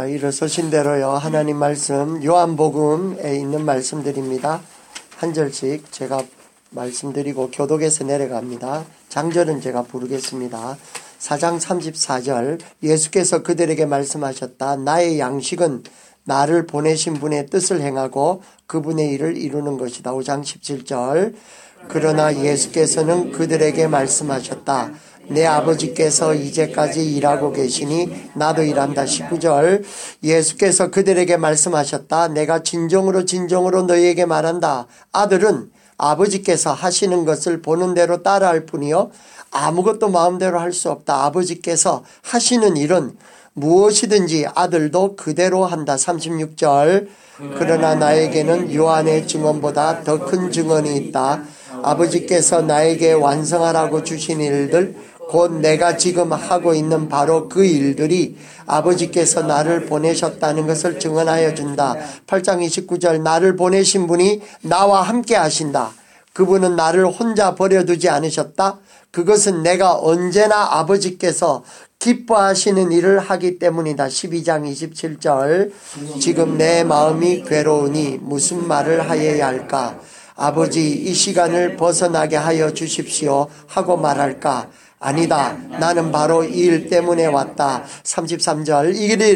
자, 일어서신 대로요. 하나님 말씀 요한복음에 있는 말씀들입니다. 한 절씩 제가 말씀드리고 교독에서 내려갑니다. 장절은 제가 부르겠습니다. 4장 34절 예수께서 그들에게 말씀하셨다. 나의 양식은 나를 보내신 분의 뜻을 행하고 그분의 일을 이루는 것이다. 5장 17절 그러나 예수께서는 그들에게 말씀하셨다. 내 아버지께서 이제까지 일하고 계시니 나도 일한다. 19절 예수께서 그들에게 말씀하셨다. 내가 진정으로 너희에게 말한다. 아들은 아버지께서 하시는 것을 보는 대로 따라할 뿐이요 아무것도 마음대로 할 수 없다. 아버지께서 하시는 일은 무엇이든지 아들도 그대로 한다. 36절 그러나 나에게는 요한의 증언보다 더 큰 증언이 있다. 아버지께서 나에게 완성하라고 주신 일들 곧 내가 지금 하고 있는 바로 그 일들이 아버지께서 나를 보내셨다는 것을 증언하여 준다. 8장 29절 나를 보내신 분이 나와 함께 하신다. 그분은 나를 혼자 버려두지 않으셨다. 그것은 내가 언제나 아버지께서 기뻐하시는 일을 하기 때문이다. 12장 27절 지금 내 마음이 괴로우니 무슨 말을 하여야 할까? 아버지 이 시간을 벗어나게 하여 주십시오 하고 말할까? 아니다. 나는 바로 이 일 때문에 왔다. 33절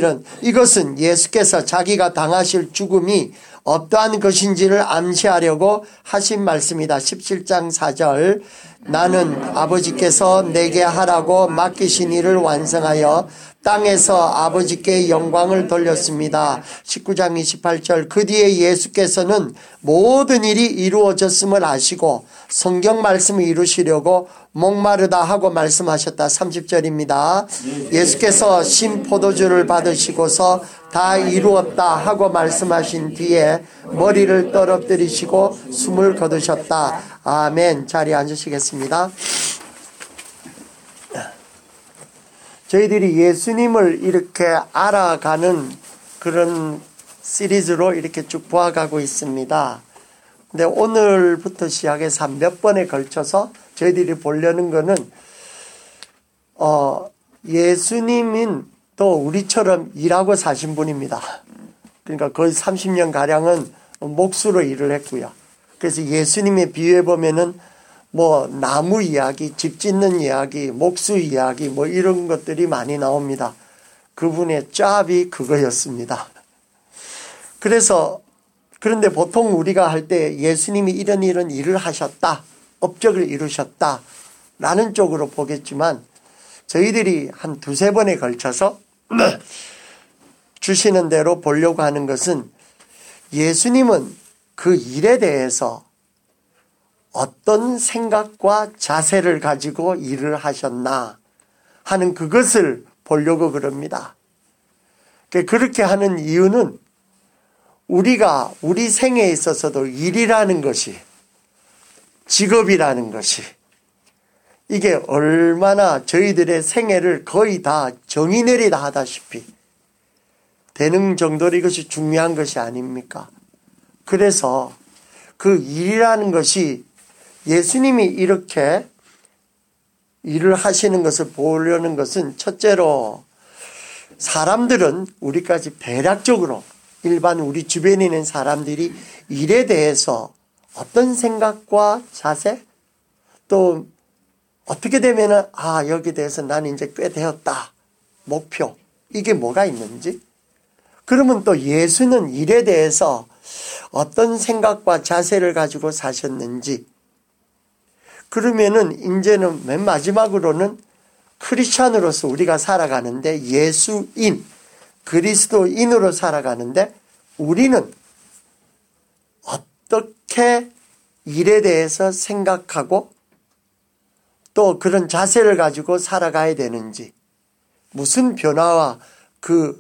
이것은 예수께서 자기가 당하실 죽음이 어떠한 것인지를 암시하려고 하신 말씀이다. 17장 4절 나는 아버지께서 내게 하라고 맡기신 일을 완성하여 땅에서 아버지께 영광을 돌렸습니다. 19장 28절 그 뒤에 예수께서는 모든 일이 이루어졌음을 아시고 성경 말씀을 이루시려고 목마르다 하고 말씀하셨다. 30절입니다. 예수께서 신 포도주를 받으시고서 다 이루었다 하고 말씀하신 뒤에 머리를 떨어뜨리시고 숨을 거두셨다. 아멘. 자리에 앉으시겠습니다. 저희들이 예수님을 이렇게 알아가는 그런 시리즈로 이렇게 쭉 보아가고 있습니다. 근데 오늘부터 시작해서 몇 번에 걸쳐서 저희들이 보려는 거는 예수님은 또 우리처럼 일하고 사신 분입니다. 그러니까 거의 30년 가량은 몫으로 일을 했고요. 그래서 예수님의 비유해 보면은 뭐 나무 이야기, 집 짓는 이야기, 목수 이야기 뭐 이런 것들이 많이 나옵니다. 그분의 짭이 그거였습니다. 그런데 보통 우리가 할 때 예수님이 이런 일을 하셨다, 업적을 이루셨다 라는 쪽으로 보겠지만 저희들이 한 두세 번에 걸쳐서 주시는 대로 보려고 하는 것은 예수님은 그 일에 대해서 어떤 생각과 자세를 가지고 일을 하셨나 하는 그것을 보려고 그럽니다. 그렇게 하는 이유는 우리가 우리 생에 있어서도 일이라는 것이 직업이라는 것이 이게 얼마나 저희들의 생애를 거의 다 정의 내리다 하다시피 되는 정도로 이것이 중요한 것이 아닙니까? 그래서 그 일이라는 것이 예수님이 이렇게 일을 하시는 것을 보려는 것은 첫째로 사람들은 우리까지 대략적으로 일반 우리 주변에 있는 사람들이 일에 대해서 어떤 생각과 자세 또 어떻게 되면은 여기에 대해서 나는 이제 꽤 되었다. 목표. 이게 뭐가 있는지. 그러면 또 예수는 일에 대해서 어떤 생각과 자세를 가지고 사셨는지. 그러면은 이제는 맨 마지막으로는 크리스찬으로서 우리가 살아가는데 예수인, 그리스도인으로 살아가는데 우리는 어떻게 일에 대해서 생각하고 또 그런 자세를 가지고 살아가야 되는지 무슨 변화와 그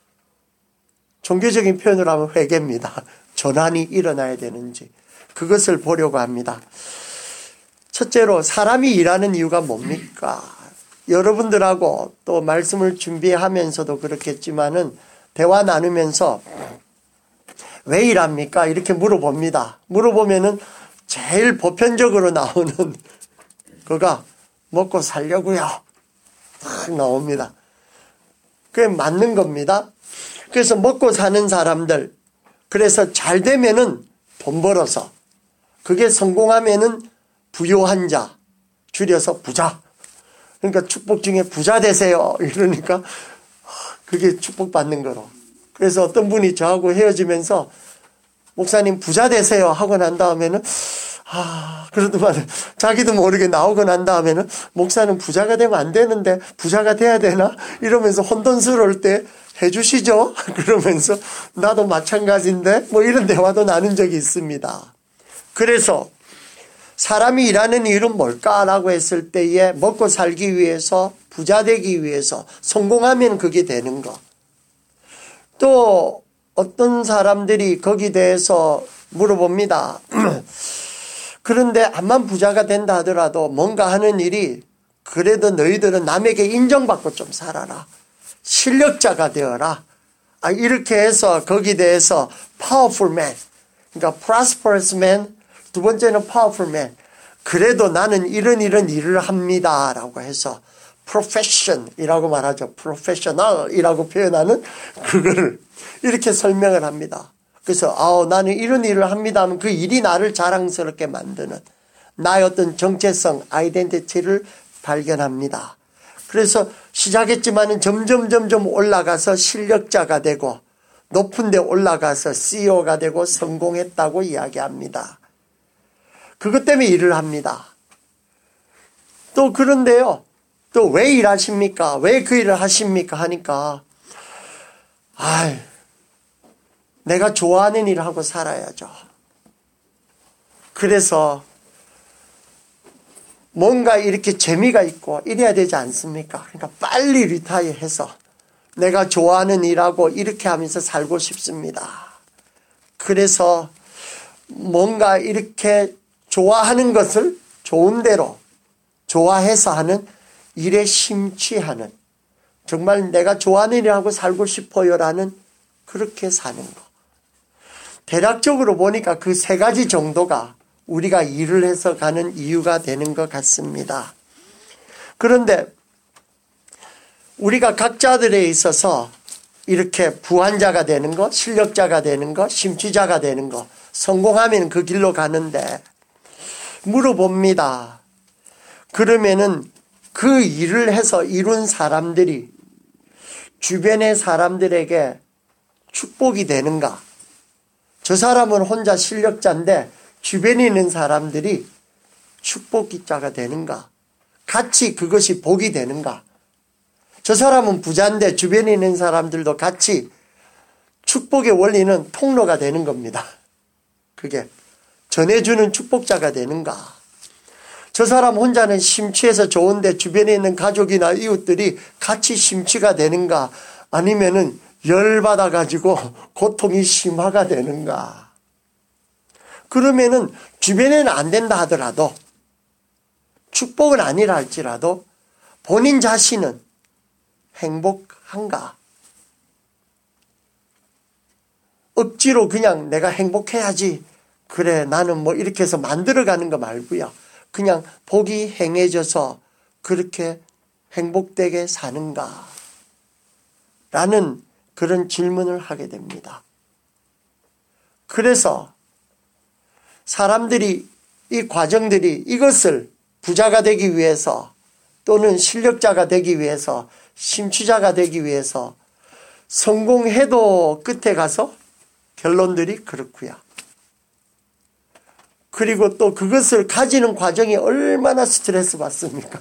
종교적인 표현으로 하면 회개입니다. 전환이 일어나야 되는지 그것을 보려고 합니다. 첫째로 사람이 일하는 이유가 뭡니까? 여러분들하고 또 말씀을 준비하면서도 그렇겠지만은 대화 나누면서 왜 일합니까? 이렇게 물어봅니다. 물어보면은 제일 보편적으로 나오는 그가 먹고 살려고요. 딱 나옵니다. 그게 맞는 겁니다. 그래서 먹고 사는 사람들, 그래서 잘 되면은 돈 벌어서, 그게 성공하면은 부요한 자, 줄여서 부자. 그러니까 축복 중에 부자 되세요. 이러니까 그게 축복받는 거로. 그래서 어떤 분이 저하고 헤어지면서 목사님 부자 되세요 하고 난 다음에는 그러더만 자기도 모르게 나오고 난 다음에는 목사는 부자가 되면 안 되는데 부자가 돼야 되나? 이러면서 혼돈스러울 때 해주시죠? 그러면서 나도 마찬가지인데 뭐 이런 대화도 나눈 적이 있습니다. 그래서 사람이 일하는 이유는 뭘까라고 했을 때에 먹고 살기 위해서, 부자 되기 위해서, 성공하면 그게 되는 거. 또 어떤 사람들이 거기에 대해서 물어봅니다. 그런데 암만 부자가 된다 하더라도 뭔가 하는 일이 그래도 너희들은 남에게 인정받고 좀 살아라. 실력자가 되어라. 이렇게 해서 거기에 대해서 powerful man, 그러니까 prosperous man, 두 번째는 powerful man. 그래도 나는 이런 일을 합니다. 라고 해서 profession이라고 말하죠. professional이라고 표현하는 그거를 이렇게 설명을 합니다. 그래서 나는 이런 일을 합니다 하면 그 일이 나를 자랑스럽게 만드는 나의 어떤 정체성, 아이덴티티를 발견합니다. 그래서 시작했지만은 점점 올라가서 실력자가 되고 높은 데 올라가서 CEO가 되고 성공했다고 이야기합니다. 그것 때문에 일을 합니다. 또 그런데요. 또 왜 일하십니까? 왜 그 일을 하십니까? 하니까 내가 좋아하는 일을 하고 살아야죠. 그래서 뭔가 이렇게 재미가 있고 이래야 되지 않습니까? 그러니까 빨리 리타이어해서 내가 좋아하는 일하고 이렇게 하면서 살고 싶습니다. 그래서 뭔가 이렇게 좋아하는 것을 좋은 대로 좋아해서 하는 일에 심취하는, 정말 내가 좋아하는 일하고 살고 싶어요라는 그렇게 사는 거. 대략적으로 보니까 그 세 가지 정도가 우리가 일을 해서 가는 이유가 되는 것 같습니다. 그런데 우리가 각자들에 있어서 이렇게 부한자가 되는 것, 실력자가 되는 것, 심취자가 되는 것, 성공하면 그 길로 가는데 물어봅니다. 그러면은 그 일을 해서 이룬 사람들이 주변의 사람들에게 축복이 되는가? 저 사람은 혼자 실력자인데 주변에 있는 사람들이 축복자가 되는가? 같이 그것이 복이 되는가? 저 사람은 부자인데 주변에 있는 사람들도 같이 축복의 원리는 통로가 되는 겁니다. 그게 전해주는 축복자가 되는가? 저 사람 혼자는 심취해서 좋은데 주변에 있는 가족이나 이웃들이 같이 심취가 되는가? 아니면은 열받아가지고 고통이 심화가 되는가? 그러면은 주변에는 안 된다 하더라도, 축복은 아니라 할지라도 본인 자신은 행복한가? 억지로 그냥 내가 행복해야지, 그래 나는 뭐 이렇게 해서 만들어가는 거 말고요. 그냥 복이 행해져서 그렇게 행복되게 사는가? 라는 그런 질문을 하게 됩니다. 그래서 사람들이 이 과정들이 이것을 부자가 되기 위해서 또는 실력자가 되기 위해서 심취자가 되기 위해서 성공해도 끝에 가서 결론들이 그렇고요. 그리고 또 그것을 가지는 과정이 얼마나 스트레스 받습니까?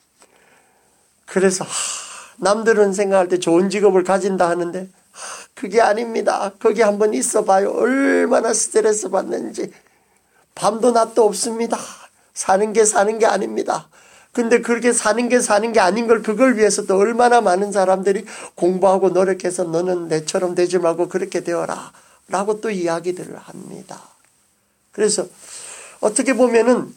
그래서 남들은 생각할 때 좋은 직업을 가진다 하는데 그게 아닙니다. 거기 한번 있어봐요. 얼마나 스트레스 받는지. 밤도 낮도 없습니다. 사는 게 아닙니다. 근데 그렇게 사는 게 아닌 걸 그걸 위해서 또 얼마나 많은 사람들이 공부하고 노력해서 너는 내처럼 되지 말고 그렇게 되어라 라고 또 이야기들을 합니다. 그래서 어떻게 보면은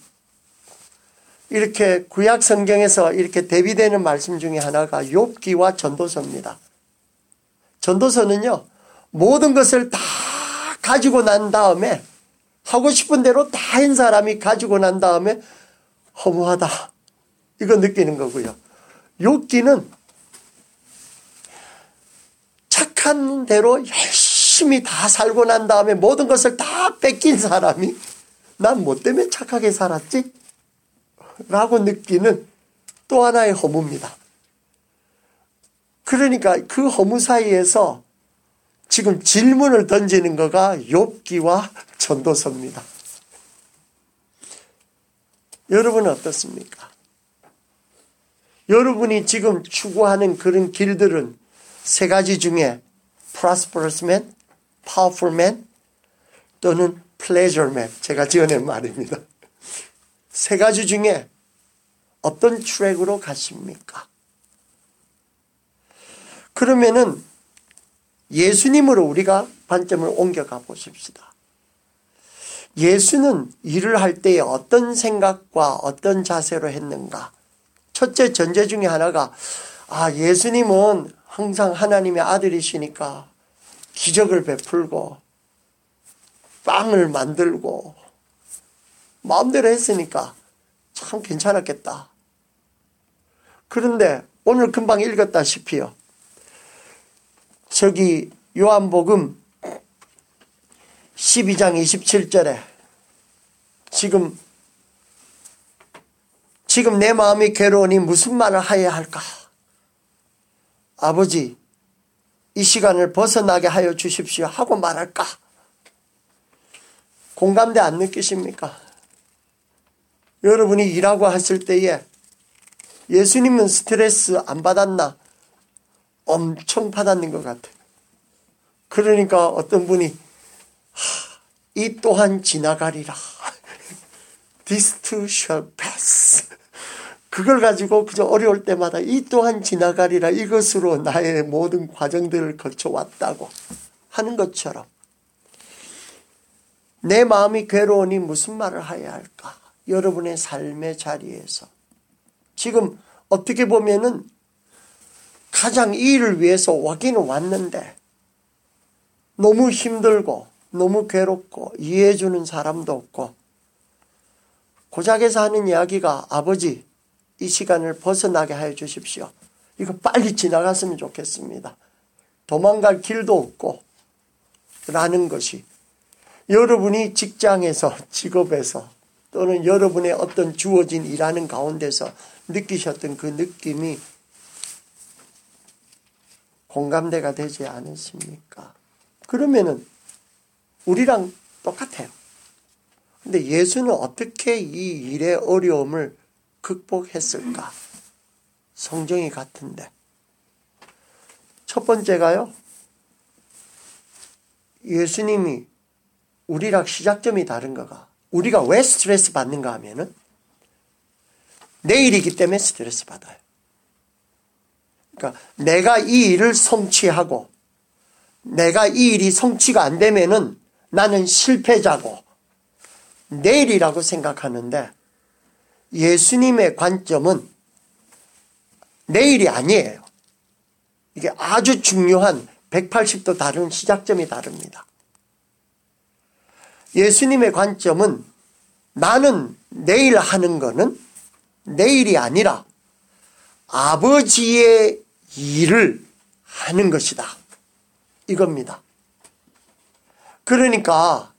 이렇게 구약 성경에서 이렇게 대비되는 말씀 중에 하나가 욥기와 전도서입니다. 전도서는요, 모든 것을 다 가지고 난 다음에 하고 싶은 대로 다 한 사람이 가지고 난 다음에 허무하다 이거 느끼는 거고요. 욥기는 착한 대로 열심히 다 살고 난 다음에 모든 것을 다 뺏긴 사람이 난 뭐 때문에 착하게 살았지? 라고 느끼는 또 하나의 허무입니다. 그러니까 그 허무 사이에서 지금 질문을 던지는 거가 욥기와 전도서입니다. 여러분은 어떻습니까? 여러분이 지금 추구하는 그런 길들은 세 가지 중에 prosperous man, powerful man 또는 pleasure man, 제가 지어낸 말입니다. 세 가지 중에 어떤 트랙으로 가십니까? 그러면은 예수님으로 우리가 관점을 옮겨가 보십시다. 예수는 일을 할 때에 어떤 생각과 어떤 자세로 했는가? 첫째 전제 중에 하나가 예수님은 항상 하나님의 아들이시니까 기적을 베풀고 빵을 만들고 마음대로 했으니까 참 괜찮았겠다. 그런데 오늘 금방 읽었다시피요. 저기 요한복음 12장 27절에 지금 내 마음이 괴로우니 무슨 말을 하여야 할까? 아버지, 이 시간을 벗어나게 하여 주십시오 하고 말할까? 공감대 안 느끼십니까? 여러분이 일하고 하실 때에 예수님은 스트레스 안 받았나? 엄청 받았는 것 같아요. 그러니까 어떤 분이 이 또한 지나가리라. This too shall pass. 그걸 가지고 그저 어려울 때마다 이 또한 지나가리라. 이것으로 나의 모든 과정들을 거쳐왔다고 하는 것처럼 내 마음이 괴로우니 무슨 말을 해야 할까? 여러분의 삶의 자리에서 지금 어떻게 보면은 가장 이 일을 위해서 와기는 왔는데 너무 힘들고 너무 괴롭고 이해해주는 사람도 없고 고작에서 하는 이야기가 아버지 이 시간을 벗어나게 하여 주십시오. 이거 빨리 지나갔으면 좋겠습니다. 도망갈 길도 없고 라는 것이 여러분이 직장에서 직업에서 또는 여러분의 어떤 주어진 일하는 가운데서 느끼셨던 그 느낌이 공감대가 되지 않으십니까? 그러면은 우리랑 똑같아요. 근데 예수는 어떻게 이 일의 어려움을 극복했을까? 성경이 같은데. 첫 번째가요. 예수님이 우리랑 시작점이 다른 거가 우리가 왜 스트레스 받는가 하면은 내일이기 때문에 스트레스 받아요. 그러니까 내가 이 일을 성취하고 내가 이 일이 성취가 안 되면은 나는 실패자고 내일이라고 생각하는데 예수님의 관점은 내일이 아니에요. 이게 아주 중요한 180도 다른 시작점이 다릅니다. 예수님의 관점은 나는 내일 하는 거는 내일이 아니라 아버지의 일을 하는 것이다. 이겁니다. 그러니까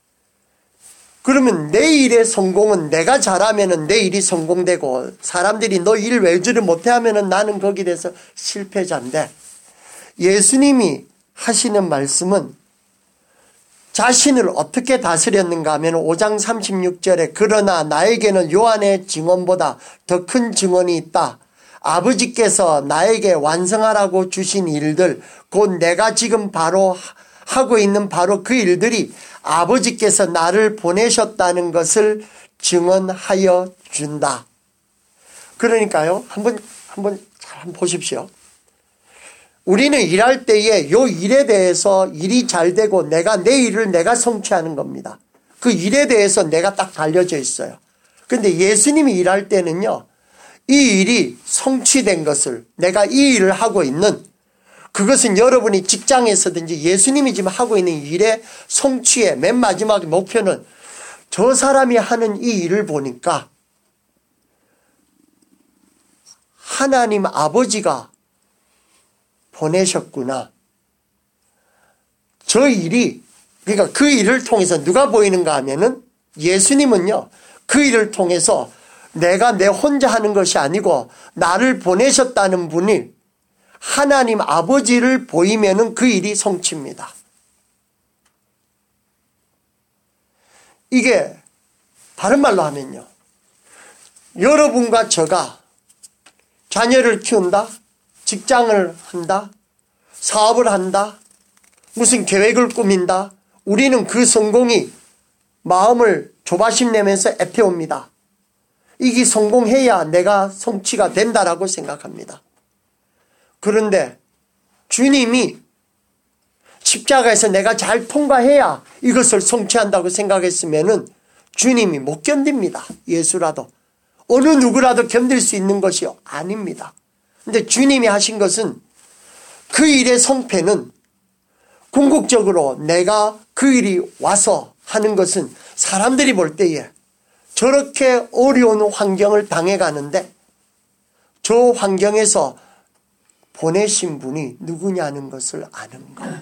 그러면 내일의 성공은 내가 잘하면은 내일이 성공되고 사람들이 너 일 왜 저리 못해 하면은 나는 거기에 대해서 실패자인데 예수님이 하시는 말씀은 자신을 어떻게 다스렸는가 하면 5장 36절에 그러나 나에게는 요한의 증언보다 더 큰 증언이 있다. 아버지께서 나에게 완성하라고 주신 일들 곧 내가 지금 바로 하고 있는 바로 그 일들이 아버지께서 나를 보내셨다는 것을 증언하여 준다. 그러니까요. 한번 잘 보십시오. 우리는 일할 때에 요 일에 대해서 일이 잘 되고 내가 내 일을 내가 성취하는 겁니다. 그 일에 대해서 내가 딱 달려져 있어요. 그런데 예수님이 일할 때는요. 이 일이 성취된 것을 내가 이 일을 하고 있는 그것은 여러분이 직장에서든지 예수님이 지금 하고 있는 일의 성취의 맨 마지막 목표는 저 사람이 하는 이 일을 보니까 하나님 아버지가 보내셨구나. 저 일이, 그러니까 그 일을 통해서 누가 보이는가 하면은 예수님은요, 그 일을 통해서 내가 내 혼자 하는 것이 아니고 나를 보내셨다는 분이 하나님 아버지를 보이면은 그 일이 성취입니다. 이게 다른 말로 하면요, 여러분과 저가 자녀를 키운다, 직장을 한다, 사업을 한다, 무슨 계획을 꾸민다, 우리는 그 성공이 마음을 조바심 내면서 애태웁니다. 이게 성공해야 내가 성취가 된다라고 생각합니다. 그런데 주님이 십자가에서 내가 잘 통과해야 이것을 성취한다고 생각했으면은 주님이 못 견딥니다. 예수라도. 어느 누구라도 견딜 수 있는 것이 아닙니다. 근데 주님이 하신 것은 그 일의 성패는 궁극적으로 내가 그 일이 와서 하는 것은 사람들이 볼 때에 저렇게 어려운 환경을 당해가는데 저 환경에서 보내신 분이 누구냐는 것을 아는 것.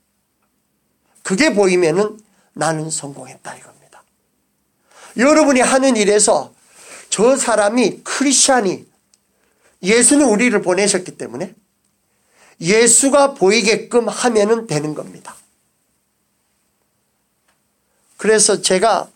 그게 보이면은 나는 성공했다 이겁니다. 여러분이 하는 일에서 저 사람이 크리스찬이 예수는 우리를 보내셨기 때문에 예수가 보이게끔 하면은 되는 겁니다. 그래서 제가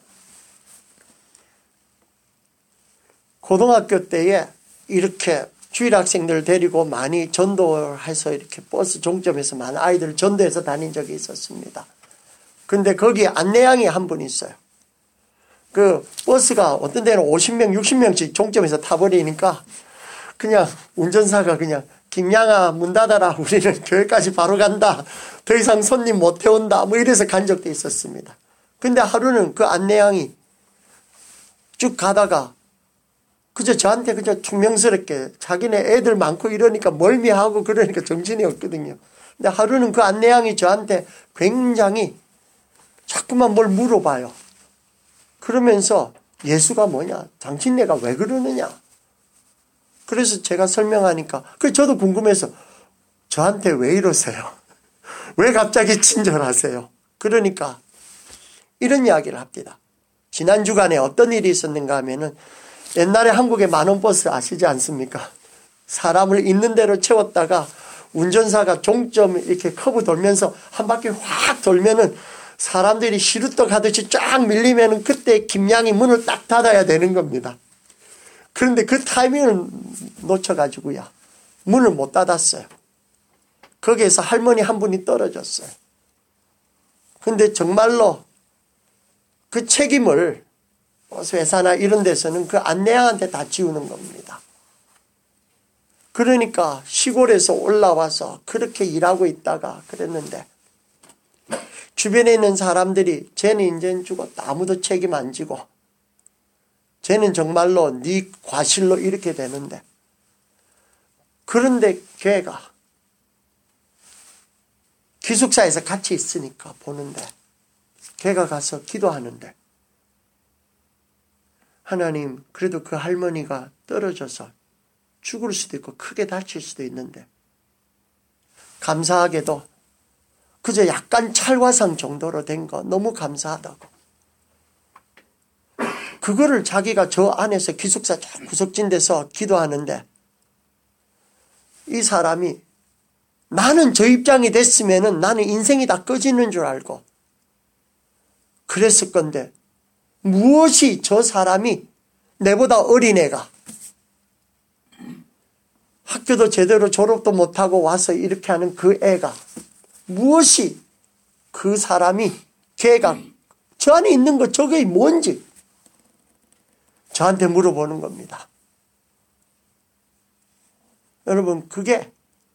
고등학교 때에 이렇게 주일 학생들 데리고 많이 전도해서 이렇게 버스 종점에서 많은 아이들을 전도해서 다닌 적이 있었습니다. 근데 거기에 안내양이 한 분 있어요. 그 버스가 어떤 데는 50명, 60명씩 종점에서 타버리니까 그냥 운전사가 그냥 김양아 문 닫아라. 우리는 교회까지 바로 간다. 더 이상 손님 못 태운다. 뭐 이래서 간 적도 있었습니다. 근데 하루는 그 안내양이 쭉 가다가 그저 저한테 그저 퉁명스럽게 자기네 애들 많고 이러니까 멀미하고 그러니까 정신이 없거든요. 근데 하루는 그 안내양이 저한테 굉장히 자꾸만 뭘 물어봐요. 그러면서 예수가 뭐냐? 당신네가 왜 그러느냐? 그래서 제가 설명하니까 저도 궁금해서 저한테 왜 이러세요? 왜 갑자기 친절하세요? 그러니까 이런 이야기를 합니다. 지난 주간에 어떤 일이 있었는가 하면은 옛날에 한국의 만원버스 아시지 않습니까? 사람을 있는 대로 채웠다가 운전사가 종점 이렇게 커브 돌면서 한 바퀴 확 돌면은 사람들이 시루떡 하듯이 쫙 밀리면은 그때 김양이 문을 딱 닫아야 되는 겁니다. 그런데 그 타이밍을 놓쳐가지고요. 문을 못 닫았어요. 거기에서 할머니 한 분이 떨어졌어요. 근데 정말로 그 책임을 회사나 이런 데서는 그 안내양한테 다 지우는 겁니다. 그러니까 시골에서 올라와서 그렇게 일하고 있다가 그랬는데 주변에 있는 사람들이 쟤는 이제는 죽었다. 아무도 책임 안 지고 쟤는 정말로 네 과실로 이렇게 되는데 그런데 걔가 기숙사에서 같이 있으니까 보는데 걔가 가서 기도하는데 하나님 그래도 그 할머니가 떨어져서 죽을 수도 있고 크게 다칠 수도 있는데 감사하게도 그저 약간 찰화상 정도로 된 거 너무 감사하다고. 그거를 자기가 저 안에서 기숙사 구석진 데서 기도하는데 이 사람이 나는 저 입장이 됐으면은 나는 인생이 다 꺼지는 줄 알고 그랬을 건데 무엇이 저 사람이 내보다 어린 애가 학교도 제대로 졸업도 못하고 와서 이렇게 하는 그 애가 무엇이 그 사람이 걔가 저 안에 있는 거 저게 뭔지 저한테 물어보는 겁니다. 여러분 그게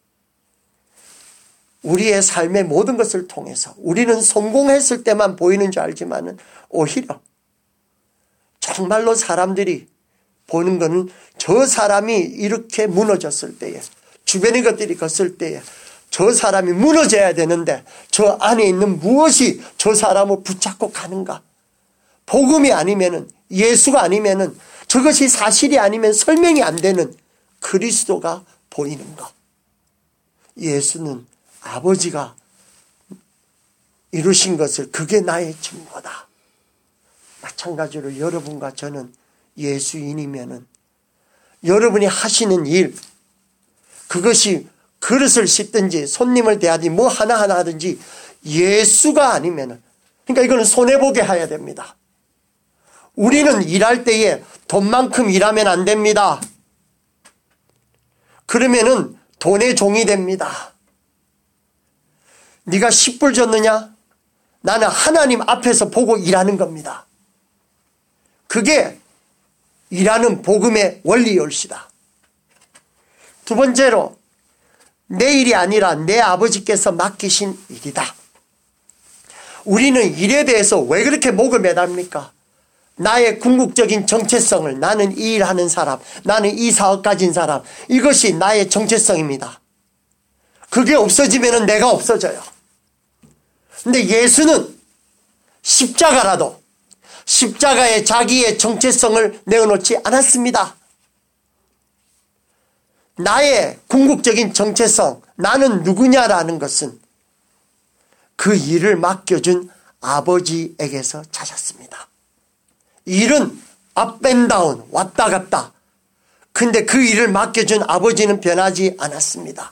우리의 삶의 모든 것을 통해서 우리는 성공했을 때만 보이는 줄 알지만은 오히려 정말로 사람들이 보는 것은 저 사람이 이렇게 무너졌을 때에 주변의 것들이 걷을 때에 저 사람이 무너져야 되는데 저 안에 있는 무엇이 저 사람을 붙잡고 가는가. 복음이 아니면은 예수가 아니면은 저것이 사실이 아니면 설명이 안 되는 그리스도가 보이는 것. 예수는 아버지가 이루신 것을 그게 나의 증거다. 마찬가지로 여러분과 저는 예수인이면은 여러분이 하시는 일, 그것이 그릇을 씻든지 손님을 대하든지 뭐 하나하나 하든지 예수가 아니면은, 그러니까 이거는 손해보게 해야 됩니다. 우리는 일할 때에 돈만큼 일하면 안 됩니다. 그러면은 돈의 종이 됩니다. 네가 10불 줬느냐? 나는 하나님 앞에서 보고 일하는 겁니다. 그게 일하는 복음의 원리올시다. 두 번째로 내 일이 아니라 내 아버지께서 맡기신 일이다. 우리는 일에 대해서 왜 그렇게 목을 매답니까? 나의 궁극적인 정체성을, 나는 이 일하는 사람, 나는 이 사업 가진 사람, 이것이 나의 정체성입니다. 그게 없어지면 내가 없어져요. 근데 예수는 십자가라도 십자가에 자기의 정체성을 내어놓지 않았습니다. 나의 궁극적인 정체성, 나는 누구냐라는 것은 그 일을 맡겨준 아버지에게서 찾았습니다. 일은 업앤다운, 왔다 갔다. 근데 그 일을 맡겨준 아버지는 변하지 않았습니다.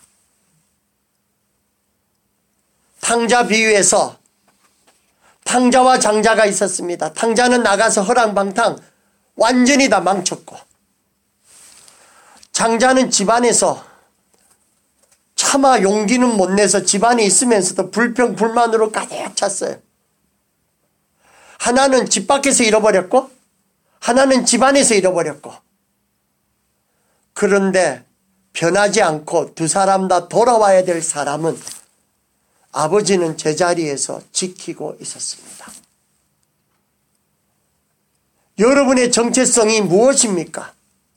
탕자 비유에서 탕자와 장자가 있었습니다. 탕자는 나가서 허랑방탕 완전히 다 망쳤고, 장자는 집안에서 차마 용기는 못 내서 집안에 있으면서도 불평 불만으로 가득 찼어요. 하나는 집 밖에서 잃어버렸고 하나는 집안에서 잃어버렸고, 그런데 변하지 않고 두 사람 다 돌아와야 될 사람은 아버지는 제자리에서 지키고 있었습니다. 여러분의 정체성이 무엇입니까?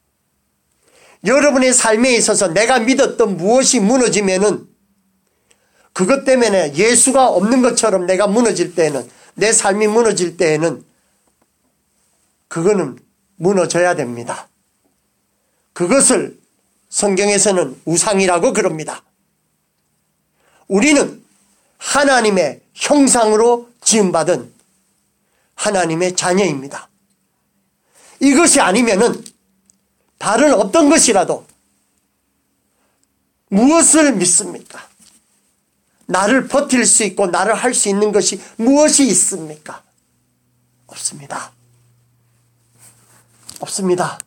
여러분의 삶에 있어서 내가 믿었던 무엇이 무너지면은, 그것 때문에 예수가 없는 것처럼 내가 무너질 때에는, 내 삶이 무너질 때에는 그거는 무너져야 됩니다. 그것을 성경에서는 우상이라고 그럽니다. 우리는 하나님의 형상으로 지음받은 하나님의 자녀입니다. 이것이 아니면은 다른 어떤 것이라도 무엇을 믿습니까? 나를 버틸 수 있고 나를 할 수 있는 것이 무엇이 있습니까? 없습니다. 없습니다.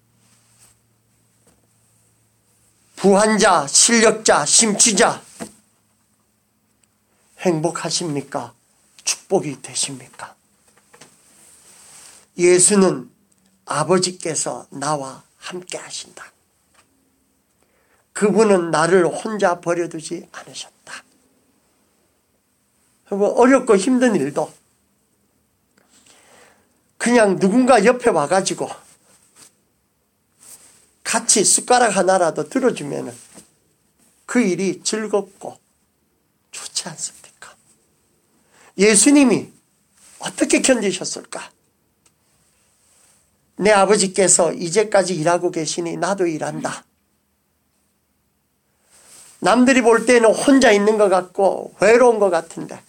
부한자, 실력자, 심취자, 행복하십니까? 축복이 되십니까? 예수는 아버지께서 나와 함께 하신다. 그분은 나를 혼자 버려두지 않으셨다. 어렵고 힘든 일도 그냥 누군가 옆에 와가지고 같이 숟가락 하나라도 들어주면 그 일이 즐겁고 좋지 않습니까? 예수님이 어떻게 견디셨을까? 내 아버지께서 이제까지 일하고 계시니 나도 일한다. 남들이 볼 때는 혼자 있는 것 같고 외로운 것 같은데,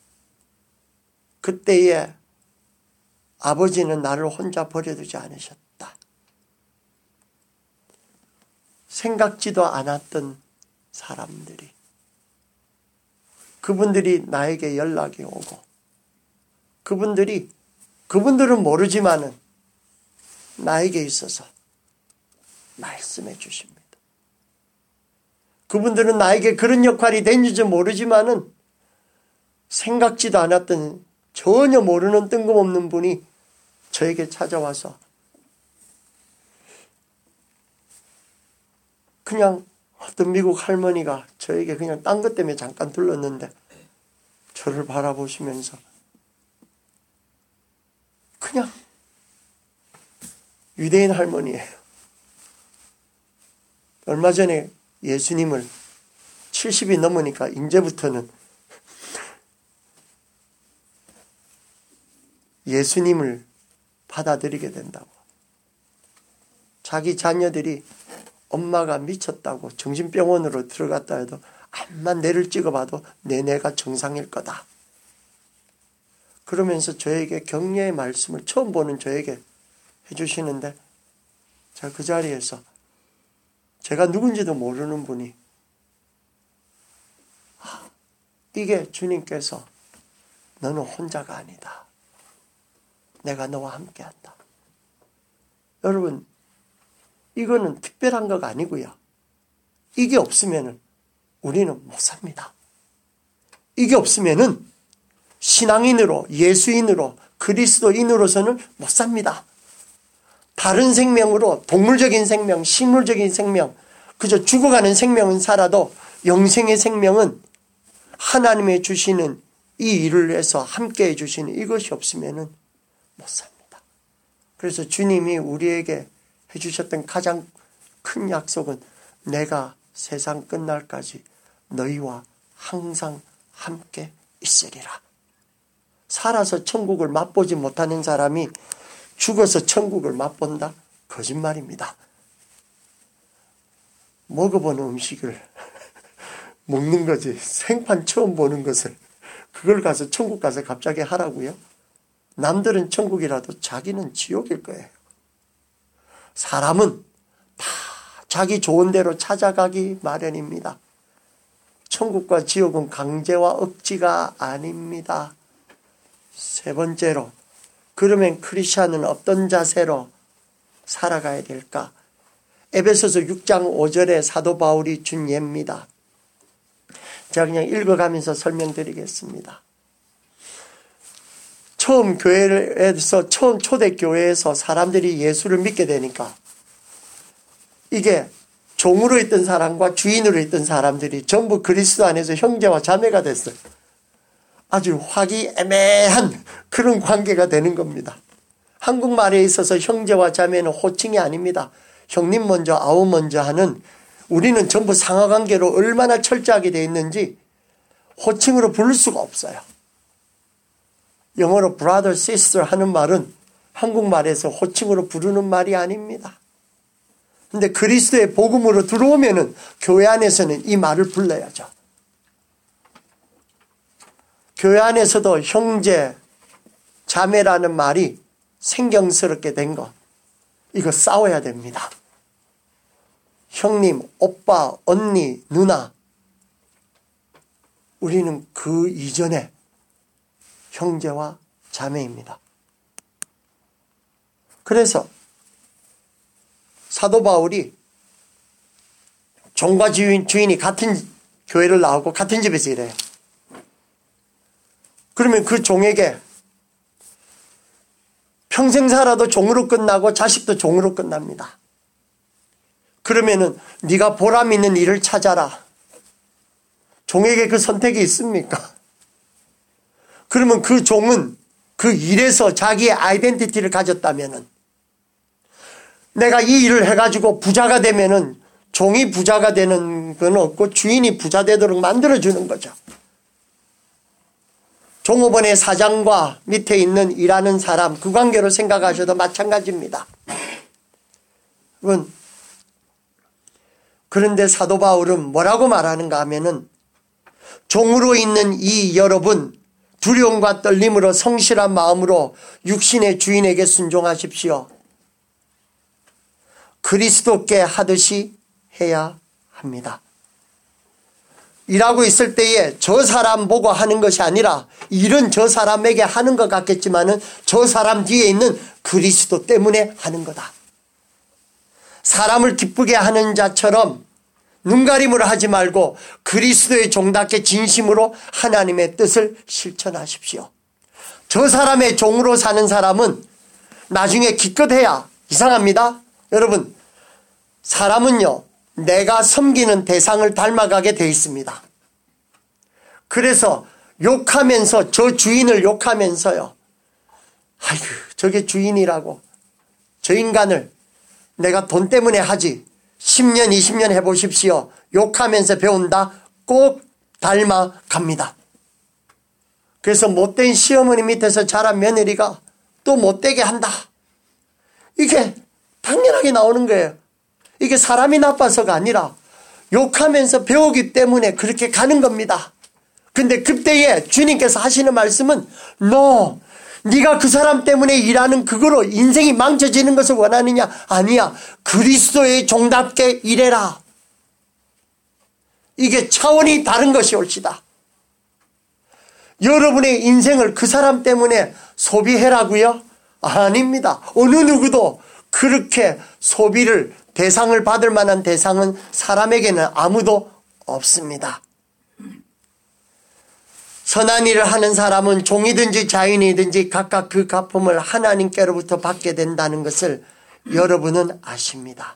그때에 아버지는 나를 혼자 버려두지 않으셨다. 생각지도 않았던 사람들이, 그분들이 나에게 연락이 오고, 그분들은 모르지만은 나에게 있어서 말씀해 주십니다. 그분들은 나에게 그런 역할이 된지 모르지만은 생각지도 않았던, 전혀 모르는 뜬금없는 분이 저에게 찾아와서 그냥 어떤 미국 할머니가 저에게 그냥 딴 것 때문에 잠깐 들렀는데 저를 바라보시면서 그냥 유대인 할머니예요. 얼마 전에 예수님을 70이 넘으니까 이제부터는 예수님을 받아들이게 된다고. 자기 자녀들이 엄마가 미쳤다고 정신병원으로 들어갔다 해도 암만 뇌를 찍어봐도 내가 정상일 거다. 그러면서 저에게 격려의 말씀을 처음 보는 저에게 해주시는데, 제가 그 자리에서 제가 누군지도 모르는 분이 이게 주님께서 너는 혼자가 아니다. 내가 너와 함께한다. 여러분, 이거는 특별한 것 아니고요. 이게 없으면 우리는 못 삽니다. 이게 없으면 신앙인으로, 예수인으로, 그리스도인으로서는 못 삽니다. 다른 생명으로, 동물적인 생명, 식물적인 생명, 그저 죽어가는 생명은 살아도 영생의 생명은 하나님의 주시는 이 일을 위해서 함께 해주시는 이것이 없으면 못 삽니다. 그래서 주님이 우리에게 해주셨던 가장 큰 약속은 내가 세상 끝날까지 너희와 항상 함께 있으리라. 살아서 천국을 맛보지 못하는 사람이 죽어서 천국을 맛본다? 거짓말입니다. 먹어본 음식을 먹는 거지 생판 처음 보는 것을 그걸 가서 천국 가서 갑자기 하라고요? 남들은 천국이라도 자기는 지옥일 거예요. 사람은 다 자기 좋은 대로 찾아가기 마련입니다. 천국과 지옥은 강제와 억지가 아닙니다. 세 번째로, 그러면 크리스찬은 어떤 자세로 살아가야 될까? 에베소서 6장 5절에 사도 바울이 준 예입니다. 제가 그냥 읽어가면서 설명드리겠습니다. 처음 교회에서, 처음 초대교회에서 사람들이 예수를 믿게 되니까 이게 종으로 있던 사람과 주인으로 있던 사람들이 전부 그리스도 안에서 형제와 자매가 됐어요. 아주 화기애매한 그런 관계가 되는 겁니다. 한국말에 있어서 형제와 자매는 호칭이 아닙니다. 형님 먼저 아우 먼저 하는, 우리는 전부 상하관계로 얼마나 철저하게 되어 있는지 호칭으로 부를 수가 없어요. 영어로 brother, sister 하는 말은 한국말에서 호칭으로 부르는 말이 아닙니다. 근데 그리스도의 복음으로 들어오면은 교회 안에서는 이 말을 불러야죠. 교회 안에서도 형제, 자매라는 말이 생경스럽게 된 거, 이거 싸워야 됩니다. 형님, 오빠, 언니, 누나, 우리는 그 이전에 형제와 자매입니다. 그래서 사도 바울이 종과 주인이 같은 교회를 나오고 같은 집에서 일해요. 그러면 그 종에게 평생 살아도 종으로 끝나고 자식도 종으로 끝납니다. 그러면은 네가 보람 있는 일을 찾아라. 종에게 그 선택이 있습니까? 그러면 그 종은 그 일에서 자기의 아이덴티티를 가졌다면은, 내가 이 일을 해가지고 부자가 되면은 종이 부자가 되는 건 없고 주인이 부자 되도록 만들어주는 거죠. 종업원의 사장과 밑에 있는 일하는 사람, 그 관계로 생각하셔도 마찬가지입니다. 그런데 사도 바울은 뭐라고 말하는가 하면은, 종으로 있는 이 여러분, 두려움과 떨림으로 성실한 마음으로 육신의 주인에게 순종하십시오. 그리스도께 하듯이 해야 합니다. 일하고 있을 때에 저 사람 보고 하는 것이 아니라, 일은 저 사람에게 하는 것 같겠지만은 저 사람 뒤에 있는 그리스도 때문에 하는 거다. 사람을 기쁘게 하는 자처럼 눈가림으로 하지 말고 그리스도의 종답게 진심으로 하나님의 뜻을 실천하십시오. 저 사람의 종으로 사는 사람은 나중에 기껏해야 이상합니다. 여러분, 사람은요, 내가 섬기는 대상을 닮아가게 돼 있습니다. 그래서 욕하면서, 저 주인을 욕하면서요, 아이고 저게 주인이라고, 저 인간을 내가 돈 때문에 하지 10년 20년 해보십시오. 욕하면서 배운다. 꼭 닮아갑니다. 그래서 못된 시어머니 밑에서 자란 며느리가 또 못되게 한다. 이게 당연하게 나오는 거예요. 이게 사람이 나빠서가 아니라 욕하면서 배우기 때문에 그렇게 가는 겁니다. 근데 그때에 주님께서 하시는 말씀은 너 네가 그 사람 때문에 일하는 그거로 인생이 망쳐지는 것을 원하느냐? 아니야. 그리스도의 종답게 일해라. 이게 차원이 다른 것이 옳시다. 여러분의 인생을 그 사람 때문에 소비해라고요? 아닙니다. 어느 누구도 그렇게 소비를 대상을 받을 만한 대상은 사람에게는 아무도 없습니다. 선한 일을 하는 사람은 종이든지 자인이든지 각각 그 갚음을 하나님께로부터 받게 된다는 것을 여러분은 아십니다.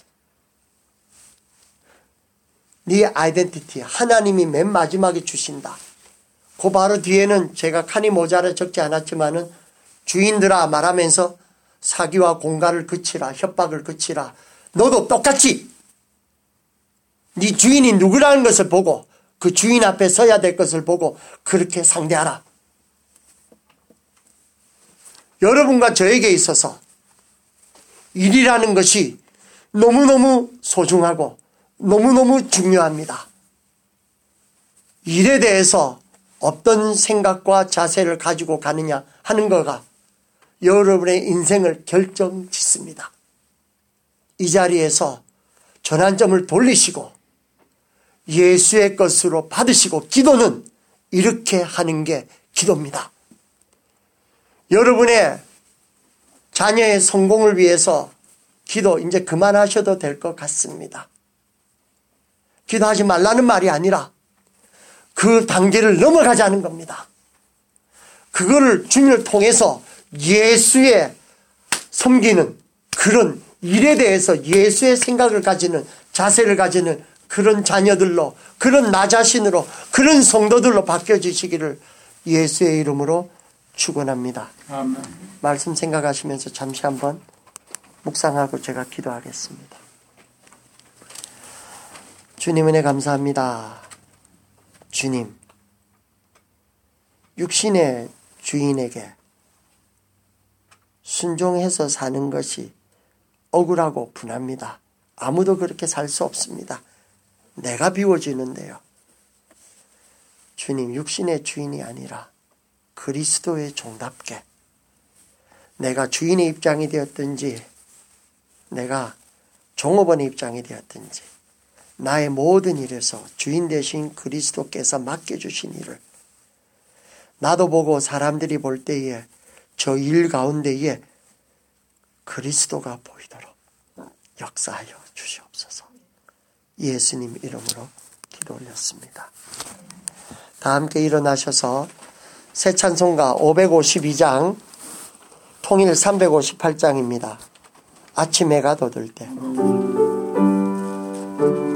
네 아이덴티티 하나님이 맨 마지막에 주신다. 그 바로 뒤에는 제가 칸이 모자라 적지 않았지만은 주인들아 말하면서 사기와 공갈을 그치라, 협박을 그치라. 너도 똑같이 네 주인이 누구라는 것을 보고 그 주인 앞에 서야 될 것을 보고 그렇게 상대하라. 여러분과 저에게 있어서 일이라는 것이 너무너무 소중하고 너무너무 중요합니다. 일에 대해서 어떤 생각과 자세를 가지고 가느냐 하는 거가 여러분의 인생을 결정짓습니다. 이 자리에서 전환점을 돌리시고 예수의 것으로 받으시고 기도는 이렇게 하는 게 기도입니다. 여러분의 자녀의 성공을 위해서 기도 이제 그만하셔도 될 것 같습니다. 기도하지 말라는 말이 아니라 그 단계를 넘어가자는 겁니다. 그거를 주님을 통해서 예수의 섬기는 그런 일에 대해서 예수의 생각을 가지는 자세를 가지는 그런 자녀들로 그런 나 자신으로 그런 성도들로 바뀌어지시기를 예수의 이름으로 축원합니다. 아멘. 말씀 생각하시면서 잠시 한번 묵상하고 제가 기도하겠습니다. 주님 은혜 감사합니다. 주님, 육신의 주인에게 순종해서 사는 것이 억울하고 분합니다. 아무도 그렇게 살 수 없습니다. 내가 비워지는데요. 주님, 육신의 주인이 아니라 그리스도의 종답게 내가 주인의 입장이 되었든지 내가 종업원의 입장이 되었든지 나의 모든 일에서 주인 되신 그리스도께서 맡겨주신 일을 나도 보고 사람들이 볼 때에 저 일 가운데에 그리스도가 보이도록 역사하여 주시옵소서. 예수님 이름으로 기도 올렸습니다. 다 함께 일어나셔서 새 찬송가 552장 통일 358장입니다. 아침 해가 돋을 때